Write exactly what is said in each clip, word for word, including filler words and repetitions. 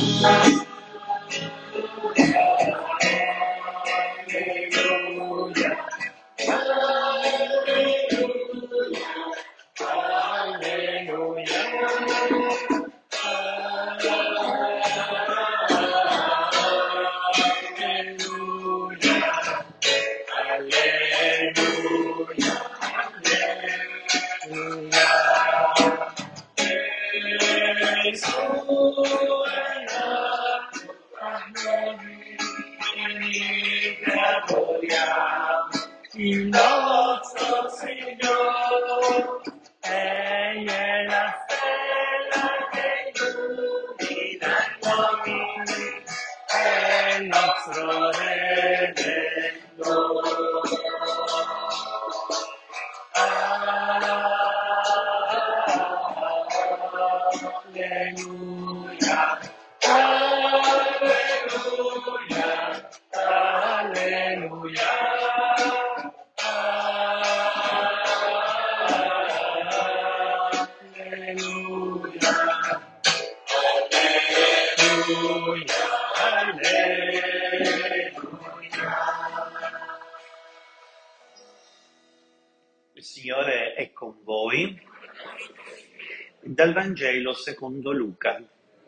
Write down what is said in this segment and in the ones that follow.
Il nostro Signore, Egli è la stella che illumina gli uomini, è il nostro Redentore. Alleluia, alleluia, alleluia. Il Signore è con voi. Dal Vangelo secondo Luca.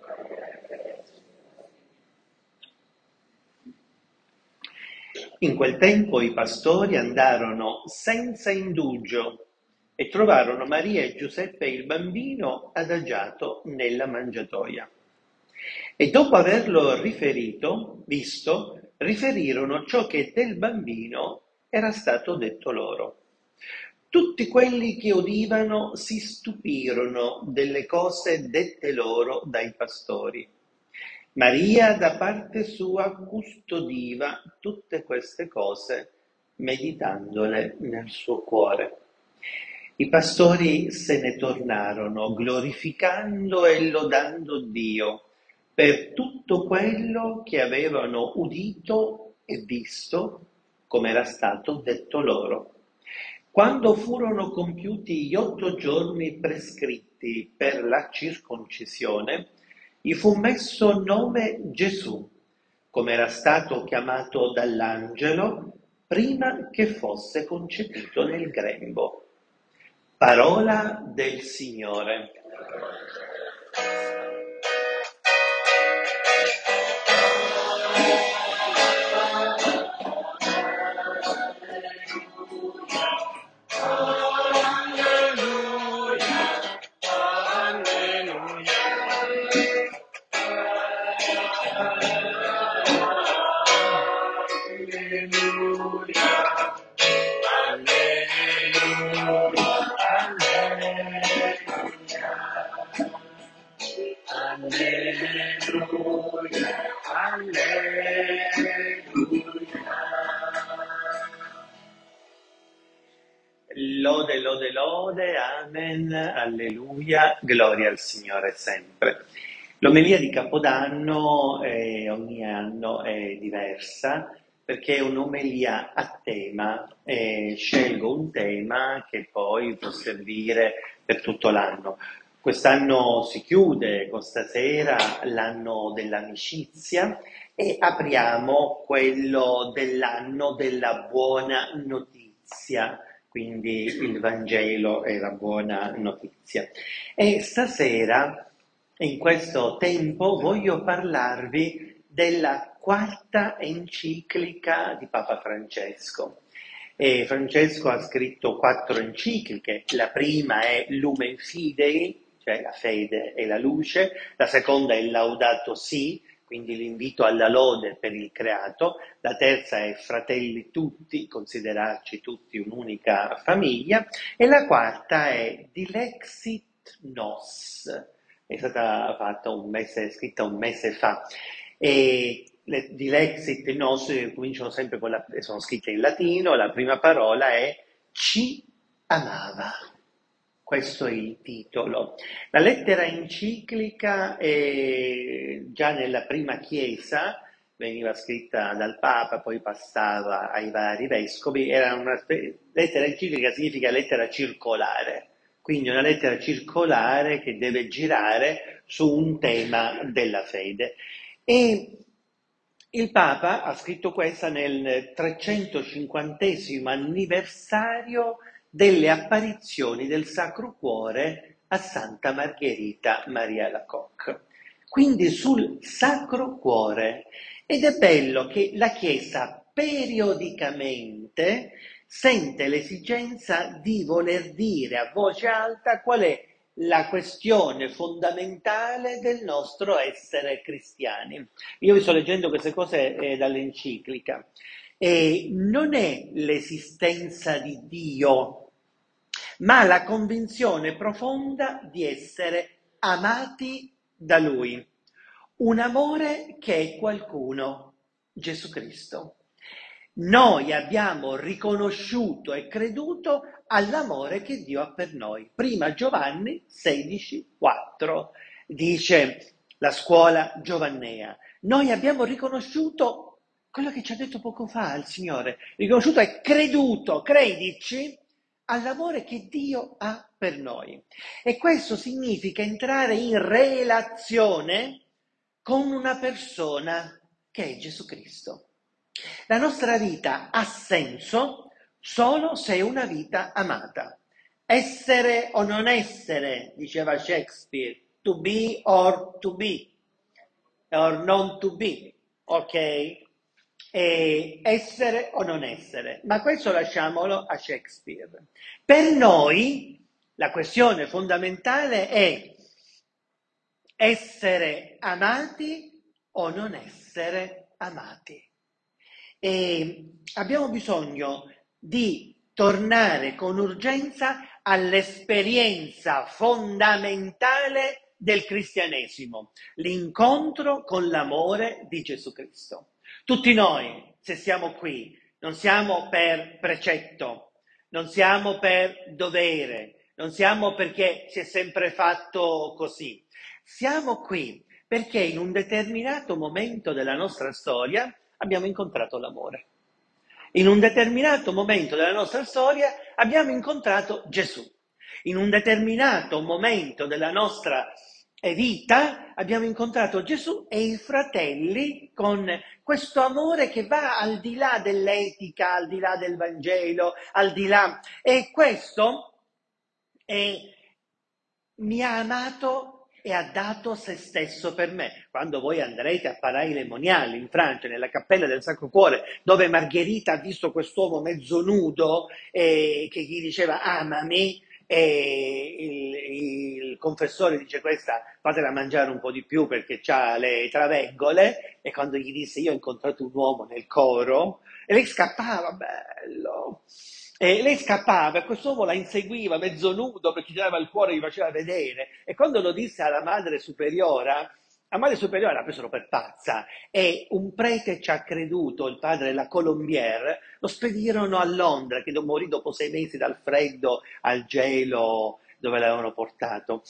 In quel tempo i pastori andarono senza indugio e trovarono Maria e Giuseppe e il bambino adagiato nella mangiatoia. E dopo averlo riferito, visto, riferirono ciò che del bambino era stato detto loro. Tutti quelli che udivano si stupirono delle cose dette loro dai pastori. Maria da parte sua custodiva tutte queste cose, meditandole nel suo cuore. I pastori se ne tornarono, glorificando e lodando Dio per tutto quello che avevano udito e visto, come era stato detto loro. Quando furono compiuti gli otto giorni prescritti per la circoncisione, gli fu messo nome Gesù, come era stato chiamato dall'angelo prima che fosse concepito nel grembo. Parola del Signore. Lode, lode, lode, amen, alleluia, gloria al Signore sempre. L'omelia di Capodanno eh, ogni anno è diversa perché è un'omelia a tema, eh, scelgo un tema che poi può servire per tutto l'anno. Quest'anno si chiude con stasera l'anno dell'amicizia e apriamo quello dell'anno della buona notizia. Quindi il Vangelo è la buona notizia. E stasera, in questo tempo, voglio parlarvi della quarta enciclica di Papa Francesco. E Francesco ha scritto quattro encicliche. La prima è Lumen Fidei, cioè la fede e la luce. La seconda è Laudato Si, quindi l'invito alla lode per il creato. La terza è Fratelli tutti, considerarci tutti un'unica famiglia. E la quarta è Dilexit Nos, è stata fatta un mese, scritta un mese fa. E le Dilexit Nos cominciano sempre con la, sono scritte in latino, la prima parola è ci amava. Questo è il titolo. La lettera enciclica è, già nella prima chiesa veniva scritta dal Papa, poi passava ai vari vescovi, era una lettera enciclica, significa lettera circolare, quindi una lettera circolare che deve girare su un tema della fede. E il Papa ha scritto questa nel trecentocinquantesimo anniversario delle apparizioni del Sacro Cuore a Santa Margherita Maria Alacoque. Quindi sul Sacro Cuore. Ed è bello che la Chiesa periodicamente sente l'esigenza di voler dire a voce alta qual è la questione fondamentale del nostro essere cristiani. Io vi sto leggendo queste cose eh, dall'enciclica. E non è l'esistenza di Dio, ma la convinzione profonda di essere amati da Lui. Un amore che è qualcuno, Gesù Cristo. Noi abbiamo riconosciuto e creduto all'amore che Dio ha per noi. Prima Giovanni sedici, quattro dice la scuola giovannea. Noi abbiamo riconosciuto quello che ci ha detto poco fa il Signore, riconosciuto e creduto, credici, all'amore che Dio ha per noi. E questo significa entrare in relazione con una persona che è Gesù Cristo. La nostra vita ha senso solo se è una vita amata. Essere o non essere, diceva Shakespeare, to be or to be, or non to be, ok? E essere o non essere, ma questo lasciamolo a Shakespeare. Per noi la questione fondamentale è essere amati o non essere amati. E abbiamo bisogno di tornare con urgenza all'esperienza fondamentale del cristianesimo, l'incontro con l'amore di Gesù Cristo. Tutti noi, se siamo qui, non siamo per precetto, non siamo per dovere, non siamo perché si è sempre fatto così. Siamo qui perché in un determinato momento della nostra storia abbiamo incontrato l'amore. In un determinato momento della nostra storia abbiamo incontrato Gesù. In un determinato momento della nostra vita abbiamo incontrato Gesù e i fratelli con questo amore che va al di là dell'etica, al di là del Vangelo, al di là. E questo è, mi ha amato e ha dato se stesso per me. Quando voi andrete a Paray-le-Monial in Francia, nella cappella del Sacro Cuore, dove Margherita ha visto quest'uomo mezzo nudo eh, che gli diceva amami, e il, il confessore dice questa fatela mangiare un po' di più perché ha le traveggole, e quando gli disse io ho incontrato un uomo nel coro, e lei scappava, bello. E lei scappava e quest'uomo la inseguiva mezzo nudo perché gli dava il cuore e gli faceva vedere. E quando lo disse alla madre superiora, la madre superiore l'ha presero per pazza e un prete ci ha creduto, il padre La Colombière, lo spedirono a Londra, che morì dopo sei mesi dal freddo al gelo dove l'avevano portato.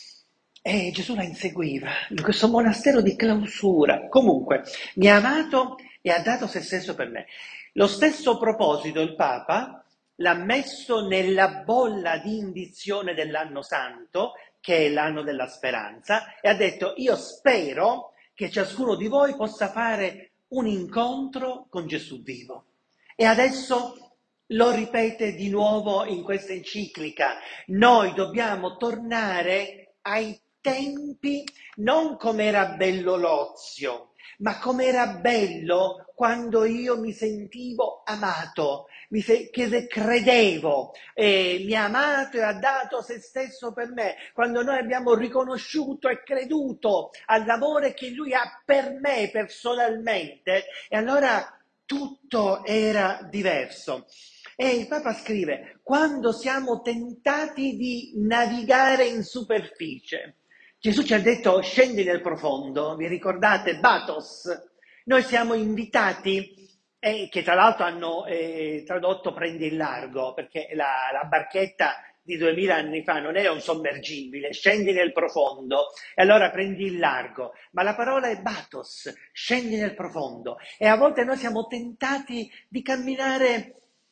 E Gesù la inseguiva in questo monastero di clausura. Comunque, mi ha amato e ha dato se stesso per me. Lo stesso proposito il Papa l'ha messo nella bolla di indizione dell'anno santo, che è l'anno della speranza, e ha detto io spero che ciascuno di voi possa fare un incontro con Gesù vivo. E adesso lo ripete di nuovo in questa enciclica, noi dobbiamo tornare ai tempi non come era bello l'ozio, ma com'era bello quando io mi sentivo amato, mi se- che credevo, e mi ha amato e ha dato se stesso per me, quando noi abbiamo riconosciuto e creduto all'amore che lui ha per me personalmente, e allora tutto era diverso. E il Papa scrive, quando siamo tentati di navigare in superficie, Gesù ci ha detto scendi nel profondo, vi ricordate? Batos. Noi siamo invitati, eh, che tra l'altro hanno eh, tradotto prendi il largo, perché la, la barchetta di duemila anni fa non era un sommergibile, scendi nel profondo e allora prendi il largo, ma la parola è batos, scendi nel profondo, e a volte noi siamo tentati di camminare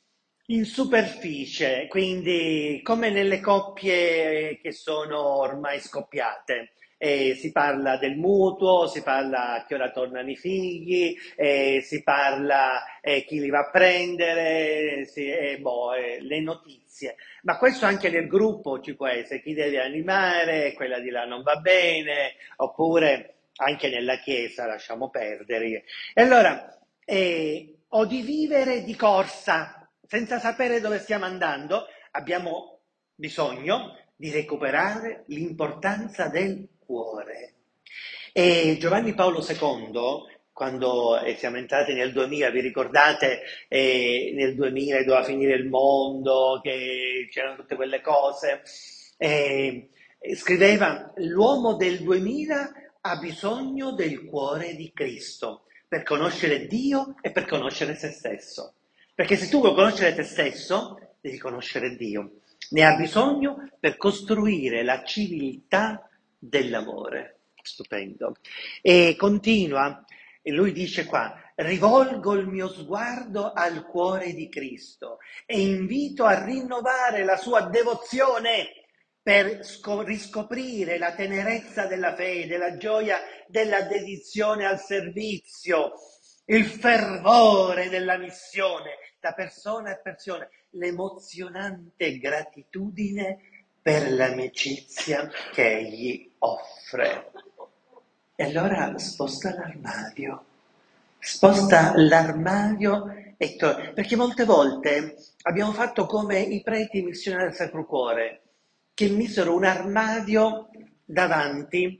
in superficie, quindi come nelle coppie che sono ormai scoppiate. Eh, si parla del mutuo, si parla a che ora tornano i figli, eh, si parla eh, chi li va a prendere, si- eh, boh, eh, le notizie. Ma questo anche nel gruppo ci può essere, chi deve animare, quella di là non va bene, oppure anche nella chiesa, lasciamo perdere. E allora, eh, o di vivere di corsa, senza sapere dove stiamo andando, abbiamo bisogno di recuperare l'importanza del cuore. E Giovanni Paolo secondo, quando eh, siamo entrati nel duemila, vi ricordate eh, nel duemila doveva finire il mondo, che c'erano tutte quelle cose, eh, scriveva: l'uomo del duemila ha bisogno del cuore di Cristo per conoscere Dio e per conoscere se stesso. Perché se tu vuoi conoscere te stesso, devi conoscere Dio. Ne ha bisogno per costruire la civiltà dell'amore. Stupendo. E continua, e lui dice qua: rivolgo il mio sguardo al cuore di Cristo e invito a rinnovare la sua devozione per sco- riscoprire la tenerezza della fede, la gioia della dedizione al servizio, il fervore della missione da persona a persona, l'emozionante gratitudine per l'amicizia che egli offre. E allora sposta l'armadio, sposta l'armadio e torna. Perché molte volte abbiamo fatto come i preti missionari del Sacro Cuore, che misero un armadio davanti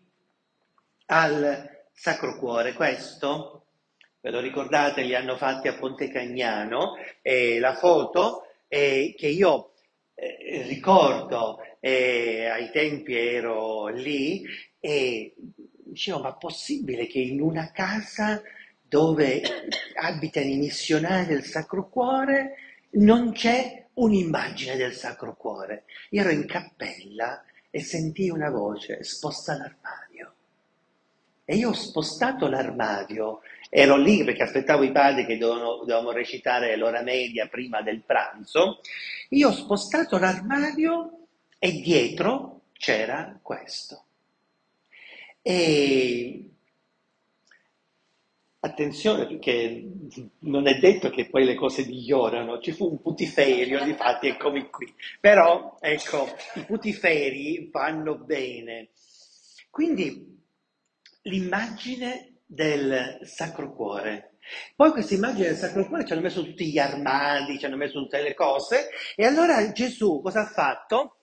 al Sacro Cuore. Questo, ve lo ricordate, li hanno fatti a Ponte Cagnano, e la foto eh, che io eh, ricordo, eh, ai tempi ero lì e dicevo: ma possibile che in una casa dove abitano i missionari del Sacro Cuore non c'è un'immagine del Sacro Cuore? Io ero in cappella e sentii una voce: sposta l'armadio. E io ho spostato l'armadio, ero lì perché aspettavo i padri che dovevano, dovevamo recitare l'ora media prima del pranzo. Io ho spostato l'armadio e dietro c'era questo. E attenzione, perché non è detto che poi le cose migliorano, ci fu un putiferio, difatti eccomi qui. Però, ecco, i putiferi vanno bene. Quindi l'immagine del Sacro Cuore. Poi questa immagine del Sacro Cuore ci hanno messo tutti gli armadi, ci hanno messo tutte le cose, e allora Gesù cosa ha fatto?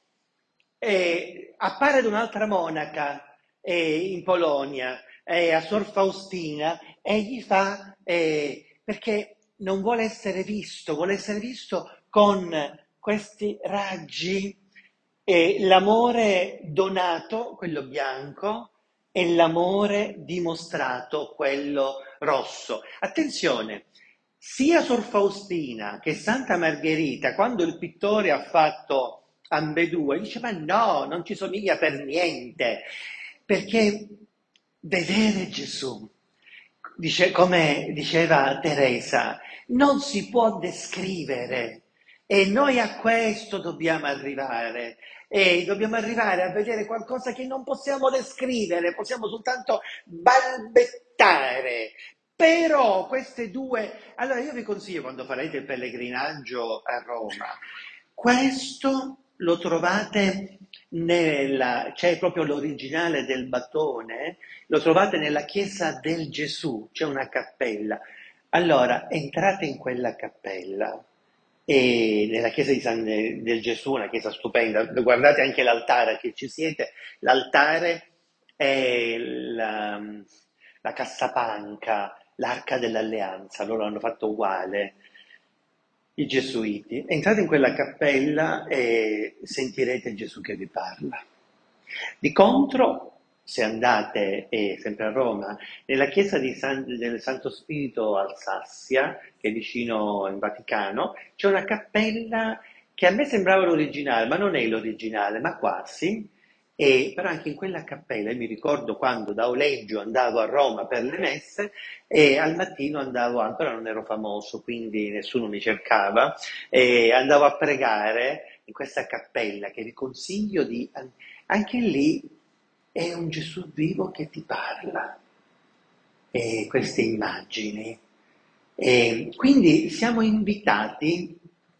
Eh, appare ad un'altra monaca eh, in Polonia, eh, a Sor Faustina, e gli fa, eh, perché non vuole essere visto, vuole essere visto con questi raggi, eh, l'amore donato, quello bianco, e l'amore dimostrato, quello rosso. Attenzione, sia Sor Faustina che Santa Margherita, quando il pittore ha fatto ambedue, dice: ma no, non ci somiglia per niente, perché vedere Gesù, dice, come diceva Teresa, non si può descrivere, e noi a questo dobbiamo arrivare. E dobbiamo arrivare a vedere qualcosa che non possiamo descrivere, possiamo soltanto balbettare. Però queste due, allora io vi consiglio, quando farete il pellegrinaggio a Roma, questo lo trovate nella, c'è proprio l'originale del battone, lo trovate nella chiesa del Gesù, c'è una cappella. Allora, entrate in quella cappella, e nella chiesa di San, del Gesù, una chiesa stupenda, guardate anche l'altare che ci siete, l'altare è la, la cassapanca, l'arca dell'alleanza, loro hanno fatto uguale, i gesuiti. Entrate in quella cappella e sentirete Gesù che vi parla. Di contro, se andate, eh, sempre a Roma, nella chiesa di San- del Santo Spirito Alsassia, che è vicino in Vaticano, c'è una cappella che a me sembrava l'originale, ma non è l'originale, ma quasi, E, però anche in quella cappella, io mi ricordo quando da Oleggio andavo a Roma per le messe e al mattino andavo, ancora non ero famoso, quindi nessuno mi cercava, e andavo a pregare in questa cappella che vi consiglio di... Anche lì è un Gesù vivo che ti parla, e queste immagini. E quindi siamo invitati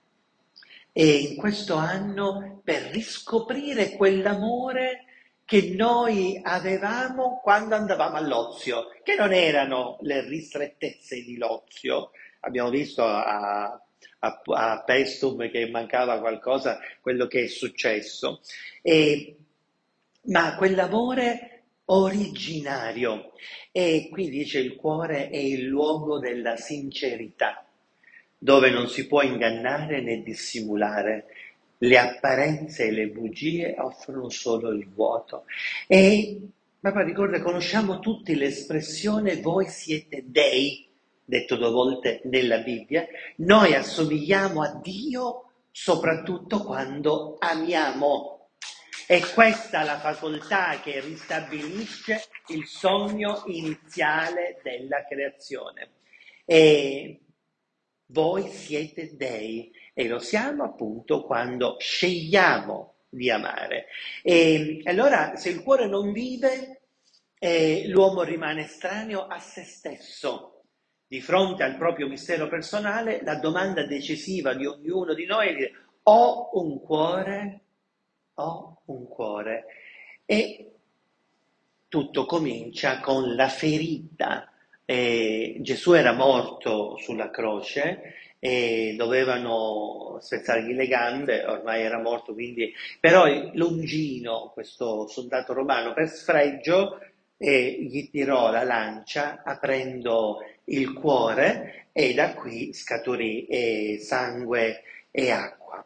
e in questo anno per riscoprire quell'amore che noi avevamo quando andavamo all'ozio, che non erano le ristrettezze di l'ozio. Abbiamo visto a, a, a Pestum che mancava qualcosa, quello che è successo, e, ma quell'amore originario. E qui dice il cuore è il luogo della sincerità, dove non si può ingannare né dissimulare. Le apparenze e le bugie offrono solo il vuoto. E Papa ricorda, conosciamo tutti l'espressione voi siete dei, detto due volte nella Bibbia. Noi assomigliamo a Dio soprattutto quando amiamo. È questa la facoltà che ristabilisce il sogno iniziale della creazione. E voi siete dei, e lo siamo appunto quando scegliamo di amare. E allora, se il cuore non vive, eh, l'uomo rimane estraneo a se stesso. Di fronte al proprio mistero personale, la domanda decisiva di ognuno di noi è dire: ho un cuore? Ho un cuore. E tutto comincia con la ferita. Eh, Gesù era morto sulla croce e dovevano spezzargli le gambe, ormai era morto, quindi... Però Longino, questo soldato romano, per sfregio, eh, gli tirò la lancia aprendo il cuore e da qui scaturì eh, sangue e acqua.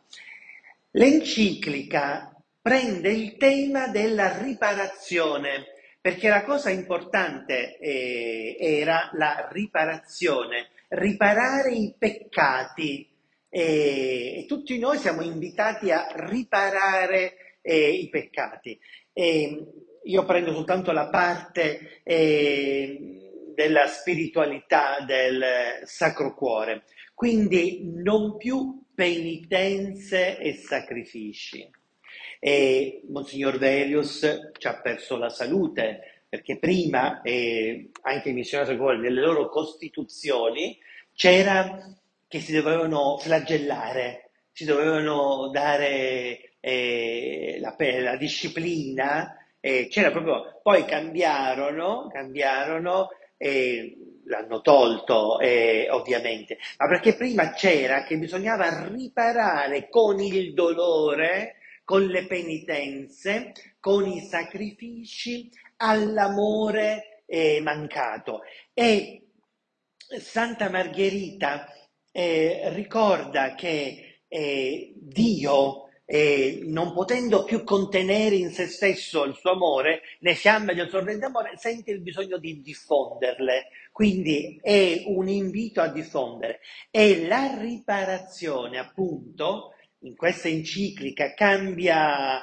L'enciclica prende il tema della riparazione, perché la cosa importante eh, era la riparazione, riparare i peccati. Eh, e tutti noi siamo invitati a riparare eh, i peccati. Eh, io prendo soltanto la parte eh, della spiritualità del Sacro Cuore, quindi non più penitenze e sacrifici. E Monsignor Velius ci ha perso la salute, perché prima, eh, anche i missionari Sacro Cuore, nelle loro costituzioni, c'era che si dovevano flagellare, si dovevano dare eh, la, la disciplina, eh, c'era proprio, poi cambiarono, cambiarono e l'hanno tolto eh, ovviamente, ma perché prima c'era che bisognava riparare con il dolore, con le penitenze, con i sacrifici, all'amore eh, mancato. E Santa Margherita eh, ricorda che eh, Dio, eh, non potendo più contenere in se stesso il suo amore, le fiamme del suo ardente amore, sente il bisogno di diffonderle. Quindi è un invito a diffondere. E la riparazione, appunto, in questa enciclica cambia,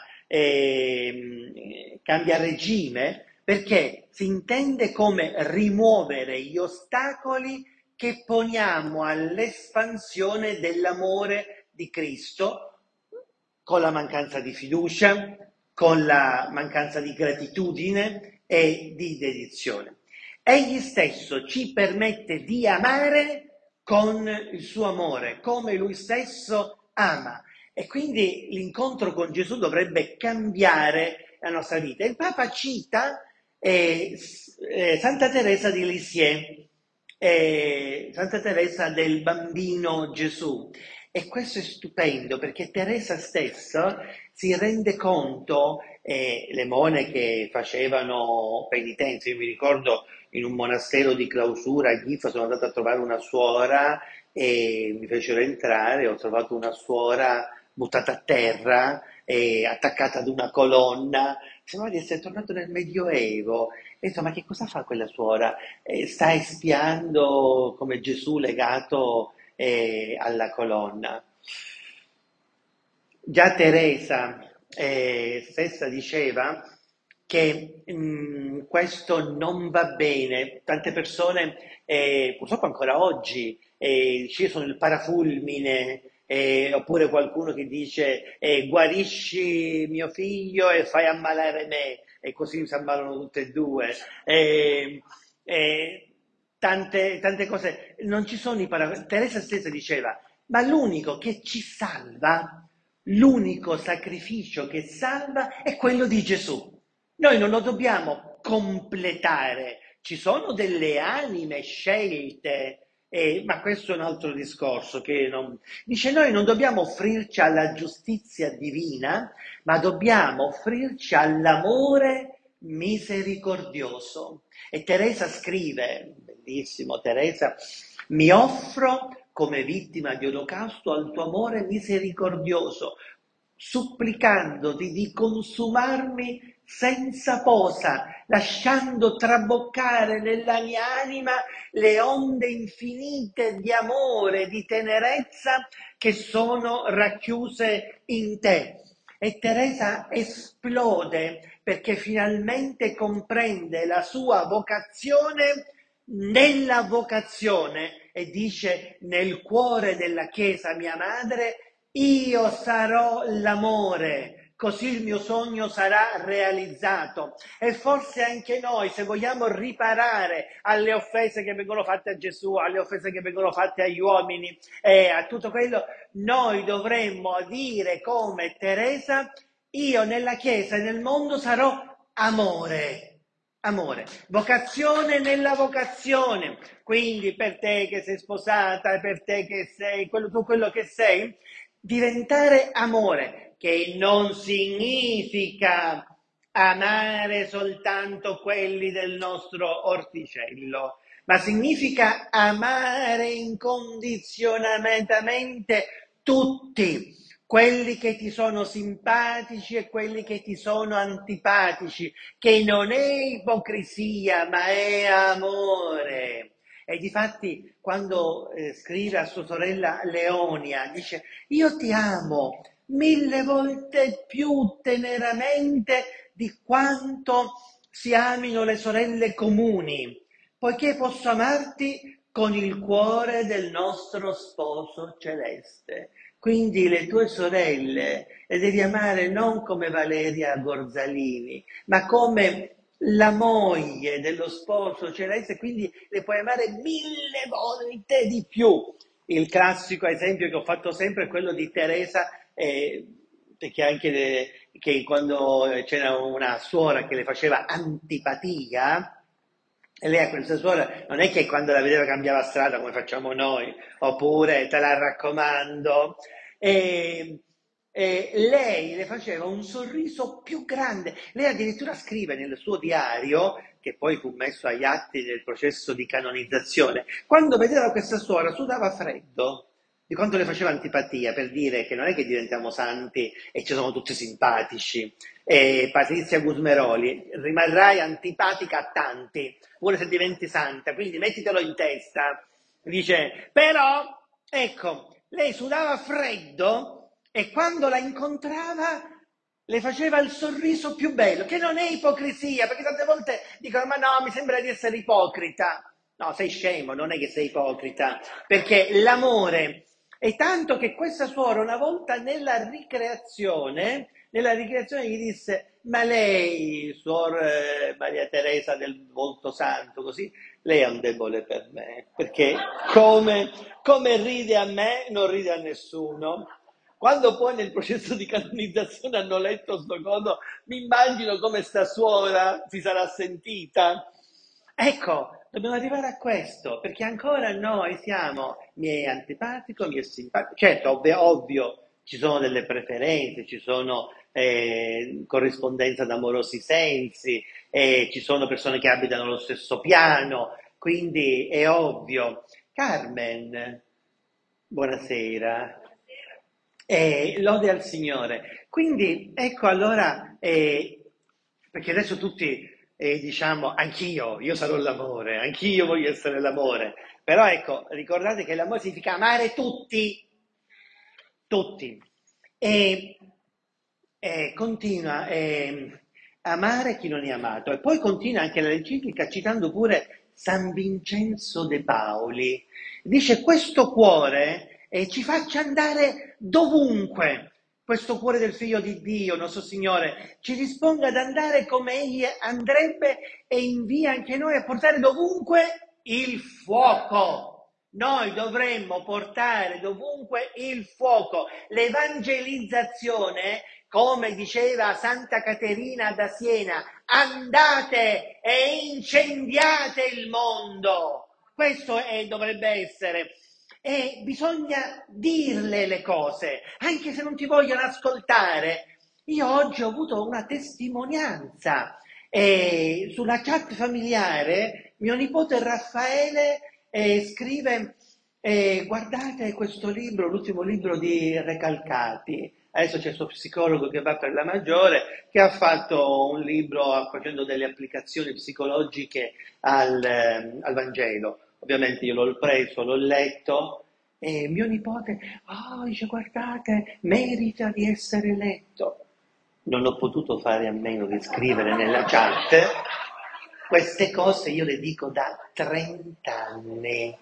eh, cambia regime, perché si intende come rimuovere gli ostacoli che poniamo all'espansione dell'amore di Cristo con la mancanza di fiducia, con la mancanza di gratitudine e di dedizione. Egli stesso ci permette di amare con il suo amore, come lui stesso ama. E quindi l'incontro con Gesù dovrebbe cambiare la nostra vita. Il Papa cita eh, eh, Santa Teresa di Lisieux, eh, Santa Teresa del Bambino Gesù. E questo è stupendo perché Teresa stessa si rende conto, eh, le monache facevano penitenza. Io mi ricordo in un monastero di clausura a Gifa sono andato a trovare una suora e mi fecero entrare, ho trovato una suora buttata a terra, e attaccata ad una colonna, sembrava di essere tornato nel Medioevo. E insomma, che cosa fa quella suora? Eh, sta espiando come Gesù legato eh, alla colonna. Già Teresa eh, stessa diceva che mh, questo non va bene. Tante persone, eh, purtroppo ancora oggi, eh, ci sono il parafulmine, eh, oppure qualcuno che dice eh, guarisci mio figlio e fai ammalare me, e così si ammalano tutte e due. Eh, eh, tante, tante cose, non ci sono i parafulmini. Teresa stessa diceva, ma l'unico che ci salva, l'unico sacrificio che salva è quello di Gesù. Noi non lo dobbiamo completare, ci sono delle anime scelte, eh, ma questo è un altro discorso che non... Dice, noi non dobbiamo offrirci alla giustizia divina, ma dobbiamo offrirci all'amore misericordioso. E Teresa scrive, bellissimo Teresa, mi offro come vittima di olocausto al tuo amore misericordioso, supplicandoti di consumarmi senza posa, lasciando traboccare nella mia anima le onde infinite di amore, di tenerezza che sono racchiuse in te. E Teresa esplode perché finalmente comprende la sua vocazione nella vocazione e dice nel cuore della Chiesa mia madre io sarò l'amore, così il mio sogno sarà realizzato. E forse anche noi, se vogliamo riparare alle offese che vengono fatte a Gesù, alle offese che vengono fatte agli uomini e a tutto quello, noi dovremmo dire come Teresa, io nella Chiesa e nel mondo sarò amore. Amore, vocazione nella vocazione, quindi per te che sei sposata, per te che sei, quello, tu quello che sei, diventare amore, che non significa amare soltanto quelli del nostro orticello, ma significa amare incondizionatamente tutti, quelli che ti sono simpatici e quelli che ti sono antipatici, che non è ipocrisia, ma è amore. E difatti quando eh, scrive a sua sorella Leonia, dice io ti amo mille volte più teneramente di quanto si amino le sorelle comuni, poiché posso amarti con il cuore del nostro sposo celeste. Quindi le tue sorelle le devi amare non come Valeria Gorzalini, ma come la moglie dello sposo celeste, quindi le puoi amare mille volte di più. Il classico esempio che ho fatto sempre è quello di Teresa, eh, perché anche le, che quando c'era una suora che le faceva antipatia, e lei a questa suora non è che quando la vedeva cambiava strada come facciamo noi, oppure te la raccomando, e, e lei le faceva un sorriso più grande. Lei addirittura scrive nel suo diario, che poi fu messo agli atti del processo di canonizzazione, quando vedeva questa suora sudava freddo di quanto le faceva antipatia, per dire che non è che diventiamo santi e ci sono tutti simpatici. E Patrizia Gusmeroli, rimarrai antipatica a tanti, pure se diventi santa, quindi mettitelo in testa. Dice, però, ecco, lei sudava freddo e quando la incontrava le faceva il sorriso più bello, che non è ipocrisia, perché tante volte dicono, ma no, mi sembra di essere ipocrita. No, sei scemo, non è che sei ipocrita, perché l'amore è tanto che questa suora una volta nella ricreazione, nella ricreazione gli disse, ma lei, suor eh, Maria Teresa del Volto Santo, così, lei è un debole per me, perché come, come ride a me non ride a nessuno. Quando poi nel processo di canonizzazione hanno letto sto coso, mi immagino come sta suora si sarà sentita. Ecco, dobbiamo arrivare a questo, perché ancora noi siamo, mi è antipatico, mi è simpatico. Certo, ovvio, ovvio, ci sono delle preferenze, ci sono eh, corrispondenza d'amorosi sensi, eh, ci sono persone che abitano lo stesso piano, quindi è ovvio. Carmen, buonasera. E lode al Signore. Quindi ecco allora, eh, perché adesso tutti eh, diciamo anch'io, io sarò l'amore, anch'io voglio essere l'amore, però ecco, ricordate che l'amore significa amare tutti, tutti. E E continua, ehm, amare chi non è amato. E poi continua anche l'enciclica citando pure San Vincenzo de Paoli. Dice: questo cuore eh, ci faccia andare dovunque. Questo cuore del Figlio di Dio, nostro Signore, ci disponga ad andare come Egli andrebbe e invia anche noi a portare dovunque il fuoco. Noi dovremmo portare dovunque il fuoco. L'evangelizzazione, come diceva Santa Caterina da Siena, andate e incendiate il mondo. Questo è, dovrebbe essere. E bisogna dirle le cose, anche se non ti vogliono ascoltare. Io oggi ho avuto una testimonianza e sulla chat familiare mio nipote Raffaele eh, scrive eh, guardate questo libro, l'ultimo libro di Recalcati. Adesso c'è il suo psicologo che va per la maggiore, che ha fatto un libro facendo delle applicazioni psicologiche al, eh, al Vangelo. Ovviamente io l'ho preso, l'ho letto e mio nipote, oh, dice guardate, merita di essere letto. Non ho potuto fare a meno di scrivere nella chat. Queste cose io le dico da trenta anni.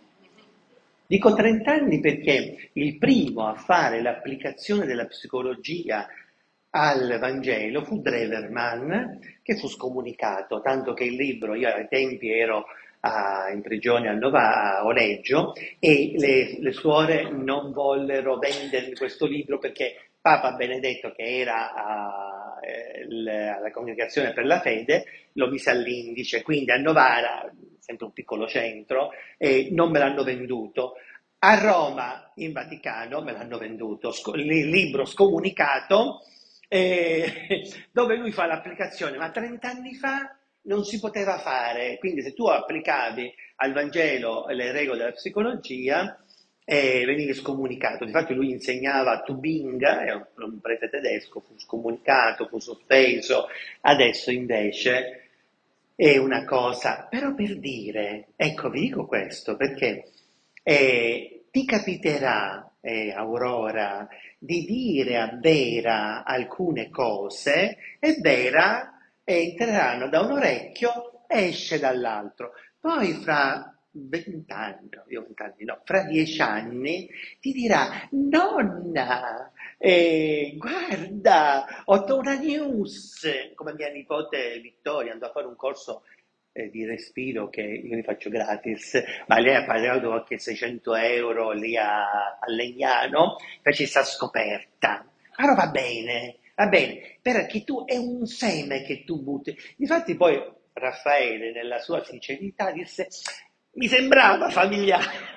Dico trenta anni perché il primo a fare l'applicazione della psicologia al Vangelo fu Dreverman, che fu scomunicato, tanto che il libro, io ai tempi ero a, in prigione a, Nova, a Oleggio, e le, le suore non vollero vendermi questo libro perché Papa Benedetto, che era a, eh, l, alla Congregazione per la Fede, lo mise all'indice, quindi a Novara, sempre un piccolo centro, e non me l'hanno venduto. A Roma, in Vaticano, me l'hanno venduto, sco- il libro scomunicato, eh, dove lui fa l'applicazione, ma trenta anni fa non si poteva fare, quindi se tu applicavi al Vangelo le regole della psicologia, eh, venivi scomunicato. Difatti lui insegnava a Tubinga, è un prete tedesco, fu scomunicato, fu sospeso, adesso invece è una cosa, però per dire, ecco vi dico questo, perché eh, ti capiterà, eh, Aurora, di dire a Vera alcune cose e Vera eh, entreranno da un orecchio e esce dall'altro. Poi fra vent'anni, no, io vent'anni no, fra dieci anni ti dirà, nonna, eh, guarda, ho fatto una news, come mia nipote Vittoria andò a fare un corso eh, di respiro che io li faccio gratis, ma lei ha pagato anche seicento euro lì a, a Legnano, fece questa scoperta. Allora va bene, va bene, perché tu è un seme che tu butti. Difatti poi Raffaele, nella sua sincerità, disse, mi sembrava familiare.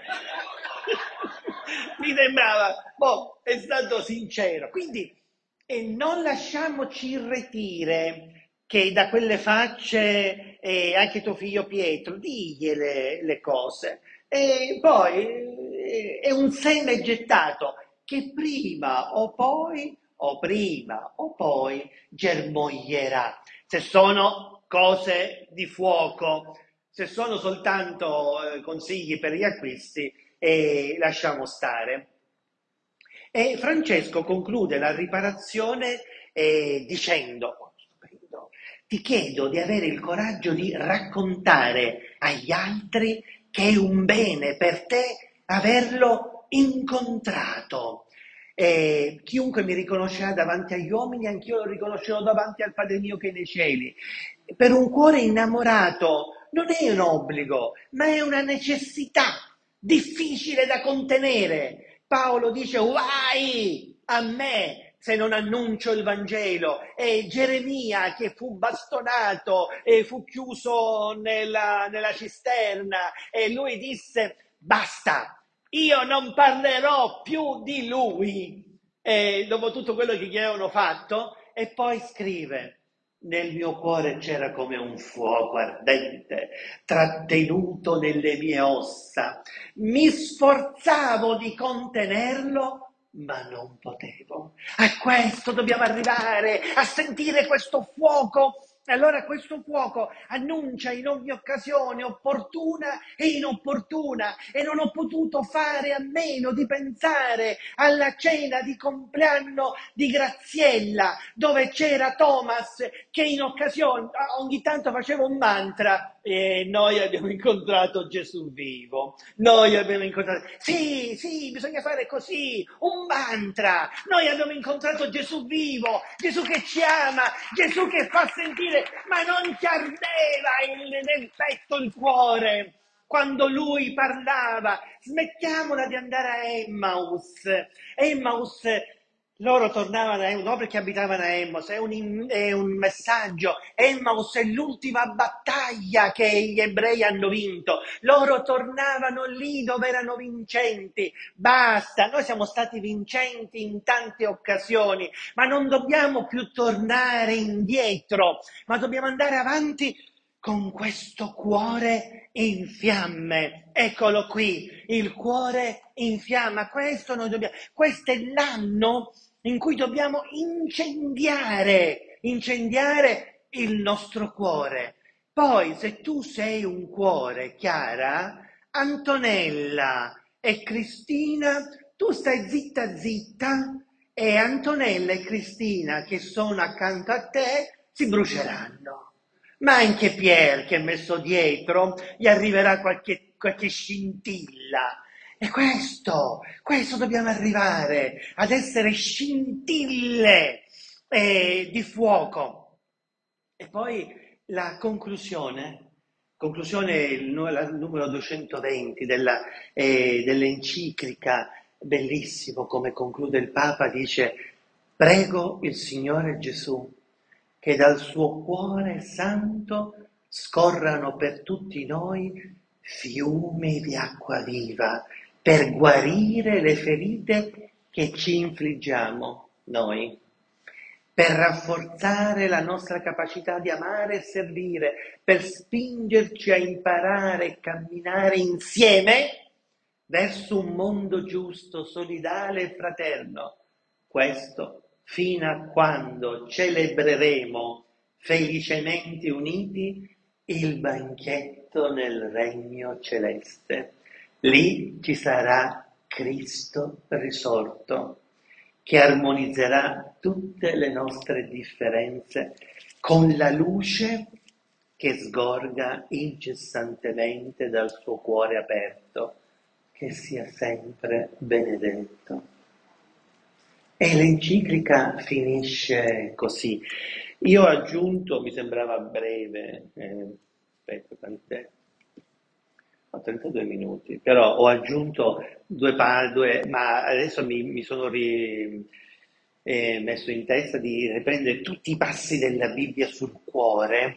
Mi sembrava, boh, è stato sincero. Quindi, e non lasciamoci irretire che da quelle facce eh, anche tuo figlio Pietro, digliele le cose. E poi eh, è un seme gettato che prima o poi, o prima o poi, germoglierà. Se sono cose di fuoco, se sono soltanto eh, consigli per gli acquisti, eh, lasciamo stare. E Francesco conclude la riparazione eh, dicendo, stupendo, ti chiedo di avere il coraggio di raccontare agli altri che è un bene per te averlo incontrato. E chiunque mi riconoscerà davanti agli uomini, anch'io lo riconoscerò davanti al Padre mio che è nei cieli. Per un cuore innamorato non è un obbligo, ma è una necessità difficile da contenere. Paolo dice, guai a me se non annuncio il Vangelo. E Geremia, che fu bastonato e fu chiuso nella, nella cisterna, e lui disse, basta, io non parlerò più di lui, e dopo tutto quello che gli avevano fatto. E poi scrive, nel mio cuore c'era come un fuoco ardente, trattenuto nelle mie ossa. Mi sforzavo di contenerlo, ma non potevo. A questo dobbiamo arrivare, a sentire questo fuoco E allora questo fuoco annuncia in ogni occasione opportuna e inopportuna, e non ho potuto fare a meno di pensare alla cena di compleanno di Graziella, dove c'era Thomas che in occasione ogni tanto faceva un mantra: e noi abbiamo incontrato Gesù vivo, noi abbiamo incontrato, sì, sì, bisogna fare così, un mantra, noi abbiamo incontrato Gesù vivo, Gesù che ci ama, Gesù che fa sentire, ma non ti ardeva il, nel petto il cuore quando lui parlava. Smettiamola di andare a Emmaus. Emmaus, loro tornavano a Emmaus, no, perché abitavano a Emmaus, è un, è un messaggio. Emmaus è l'ultima battaglia che gli ebrei hanno vinto. Loro tornavano lì dove erano vincenti. Basta, noi siamo stati vincenti in tante occasioni, ma non dobbiamo più tornare indietro, ma dobbiamo andare avanti con questo cuore in fiamme. Eccolo qui, il cuore in fiamma. Questo noi dobbiamo, questo è l'anno in cui dobbiamo incendiare, incendiare il nostro cuore. Poi, se tu sei un cuore, Chiara, Antonella e Cristina, tu stai zitta zitta, e Antonella e Cristina, che sono accanto a te, si bruceranno. Ma anche Pier, che è messo dietro, gli arriverà qualche, qualche scintilla. E questo, questo dobbiamo arrivare, ad essere scintille eh, di fuoco. E poi la conclusione, conclusione il, nu- la- il numero duecentoventi della, eh, dell'enciclica, bellissimo come conclude il Papa, dice: prego il Signore Gesù che dal suo cuore santo scorrano per tutti noi fiumi di acqua viva, per guarire le ferite che ci infliggiamo noi, per rafforzare la nostra capacità di amare e servire, per spingerci a imparare e camminare insieme verso un mondo giusto, solidale e fraterno. Questo fino a quando celebreremo felicemente uniti il banchetto nel regno celeste. Lì ci sarà Cristo risorto, che armonizzerà tutte le nostre differenze con la luce che sgorga incessantemente dal suo cuore aperto, che sia sempre benedetto. E l'enciclica finisce così. Io ho aggiunto, mi sembrava breve, eh, aspetta, quant'è? Ho trentadue minuti, però ho aggiunto due parole, ma adesso mi, mi sono ri, eh, messo in testa di riprendere tutti i passi della Bibbia sul cuore,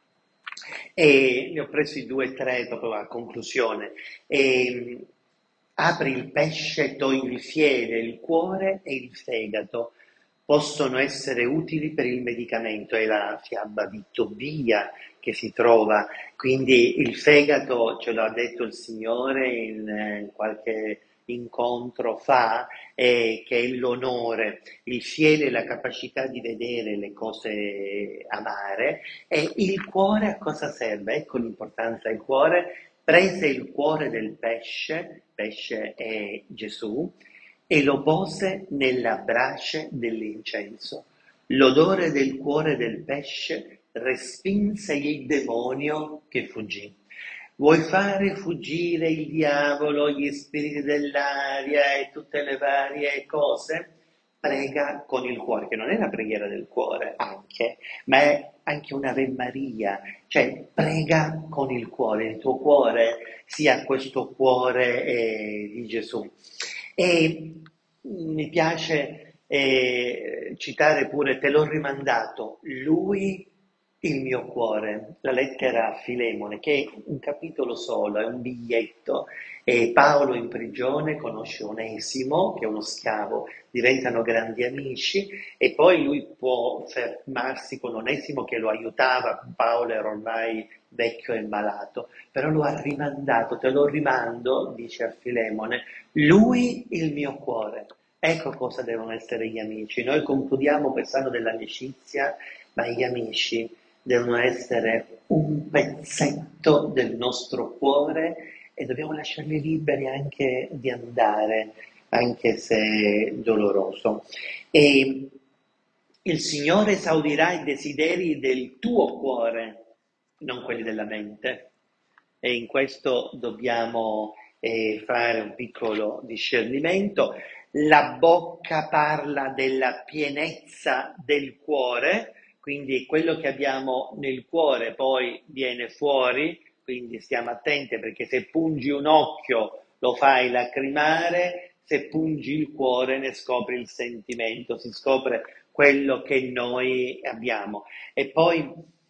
e ne ho presi due o tre proprio a conclusione. E, apri il pesce, togli il fiele, il cuore e il fegato possono essere utili per il medicamento. È la fiaba di Tobia che si trova, quindi il fegato, ce l'ha detto il Signore in eh, qualche incontro fa, eh, che è l'onore, il fiele è la capacità di vedere le cose amare, e il cuore a cosa serve? Ecco l'importanza del cuore. Prese il cuore del pesce, pesce è Gesù, e lo pose nella brace dell'incenso. L'odore del cuore del pesce respinse il demonio che fuggì. Vuoi fare fuggire il diavolo, gli spiriti dell'aria e tutte le varie cose? Prega con il cuore, che non è la preghiera del cuore anche, ma è anche un'Ave Maria, cioè prega con il cuore, il tuo cuore sia questo cuore eh, di Gesù. E mi piace eh, citare pure, te l'ho rimandato, lui il mio cuore, la lettera a Filemone, che è un capitolo solo, è un biglietto. E Paolo in prigione conosce Onesimo, che è uno schiavo, diventano grandi amici, e poi lui può fermarsi con Onesimo che lo aiutava. Paolo era ormai vecchio e malato, però lo ha rimandato, te lo rimando, dice a Filemone, lui il mio cuore. Ecco cosa devono essere gli amici. Noi concludiamo quest'anno dell'amicizia, ma gli amici devono essere un pezzetto del nostro cuore e dobbiamo lasciarli liberi anche di andare, anche se doloroso. E il Signore esaudirà i desideri del tuo cuore, non quelli della mente. E in questo dobbiamo eh, fare un piccolo discernimento. La bocca parla della pienezza del cuore, quindi quello che abbiamo nel cuore poi viene fuori, quindi stiamo attenti perché se pungi un occhio lo fai lacrimare, se pungi il cuore ne scopri il sentimento, si scopre quello che noi abbiamo. E poi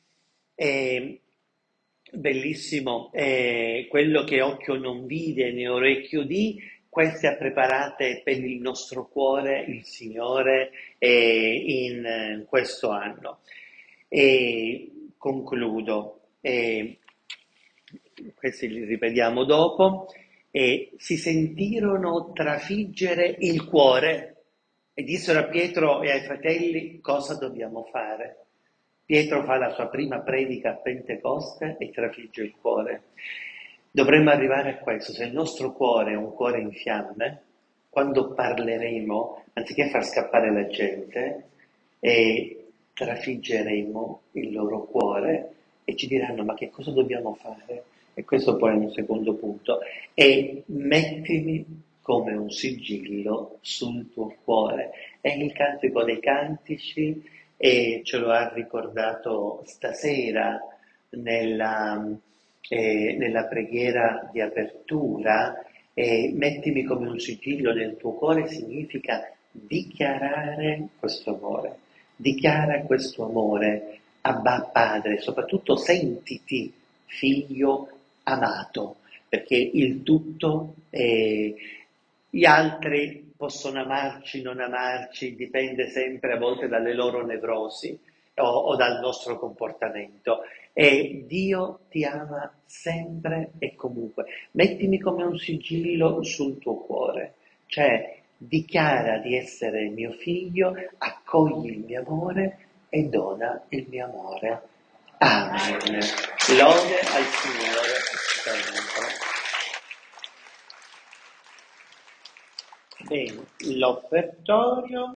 eh, bellissimo, eh, quello che occhio non vide né orecchio udì, queste ha preparate per il nostro cuore il Signore eh, in eh, questo anno. E concludo, eh, questi li ripetiamo dopo, e si sentirono trafiggere il cuore e dissero a Pietro e ai fratelli cosa dobbiamo fare. Pietro fa la sua prima predica a Pentecoste e trafigge il cuore. Dovremmo arrivare a questo, se il nostro cuore è un cuore in fiamme, quando parleremo, anziché far scappare la gente, e trafiggeremo il loro cuore e ci diranno ma che cosa dobbiamo fare? E questo poi è un secondo punto. E mettimi come un sigillo sul tuo cuore. È il cantico dei cantici e ce lo ha ricordato stasera nella, eh, nella preghiera di apertura. E mettimi come un sigillo nel tuo cuore significa dichiarare questo amore. Dichiara questo amore, Abba Padre, soprattutto sentiti figlio amato, perché il tutto, eh, gli altri possono amarci, non amarci, dipende sempre a volte dalle loro nevrosi o, o dal nostro comportamento. E Dio ti ama sempre e comunque. Mettimi come un sigillo sul tuo cuore, cioè dichiara di essere mio figlio, accogli il mio amore e dona il mio amore. Amen. Lode al Signore sempre. Bene, l'offertorio.